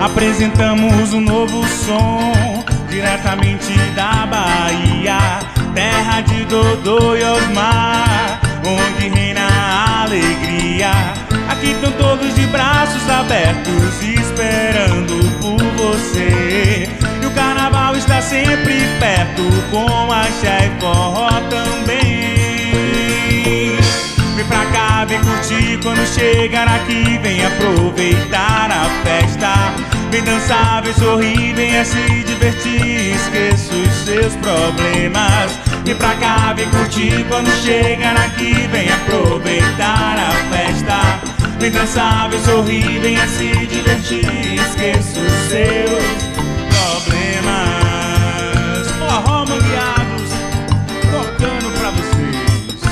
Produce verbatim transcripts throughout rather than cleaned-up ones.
Apresentamos um novo som, diretamente da Bahia, terra de Dodô e Osmar, onde reina a alegria. Aqui estão todos de braços abertos, esperando por você. E o carnaval está sempre perto, com axé e forró também. Vem pra cá, vem curtir, quando chegar aqui vem aproveitar a festa. Vem dançar, vem sorrir, venha se divertir, esqueça os seus problemas. Vem pra cá, vem curtir, quando chegar aqui vem aproveitar a festa. Vem dançar, vem sorrir, venha se divertir, esqueça os seus problemas. Forró Mangueados, tocando pra vocês.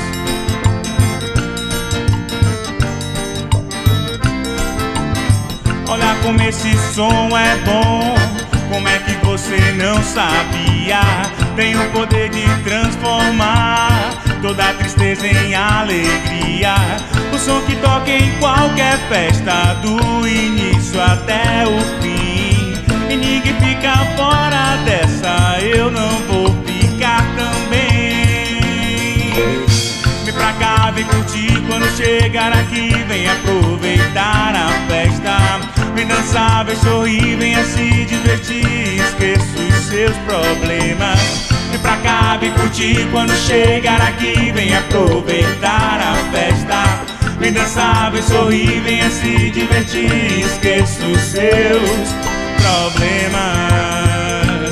Olha como esse som é bom, como é que você não sabia? Tem o poder de transformar toda a tristeza em alegria. O som que toca em qualquer festa, do início até o fim. E ninguém fica fora dessa, eu não vou ficar também. Vem pra cá, vem curtir, quando chegar aqui vem aproveitar a festa. Vem dançar, vem sorrir, venha se divertir, esqueça os seus problemas. Vem pra cá, vem curtir, quando chegar aqui vem aproveitar a festa. Vem dançar, vem sorrir, venha se divertir, esqueça os seus problemas.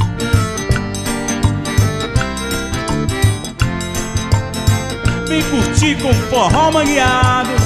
Vem curtir com Forró Mangueados.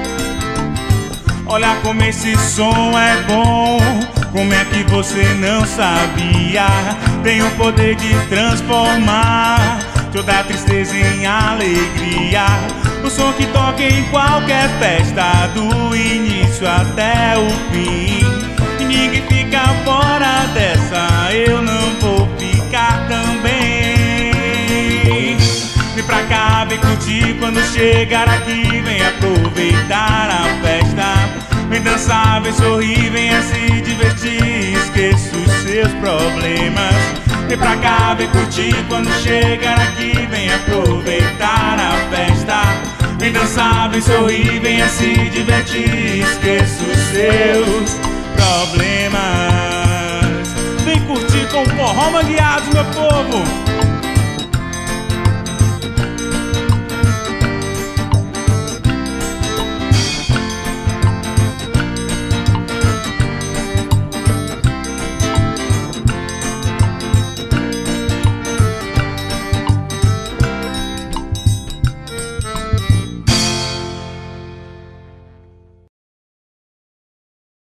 Olha como esse som é bom, como é que você não sabia? Tem o poder de transformar toda a tristeza em alegria. O som que toca em qualquer festa, do início até o fim. E ninguém fica fora dessa, eu não vou ficar também. Vem pra cá, vem curtir, quando chegar aqui vem aproveitar a festa. Vem dançar, vem sorrir, venha se divertir, esqueça os seus problemas. Vem pra cá, vem curtir, quando chegar aqui vem aproveitar a festa. Vem dançar, vem sorrir, venha se divertir, esqueça os seus problemas. Vem curtir com Forró Mangueados, meu povo.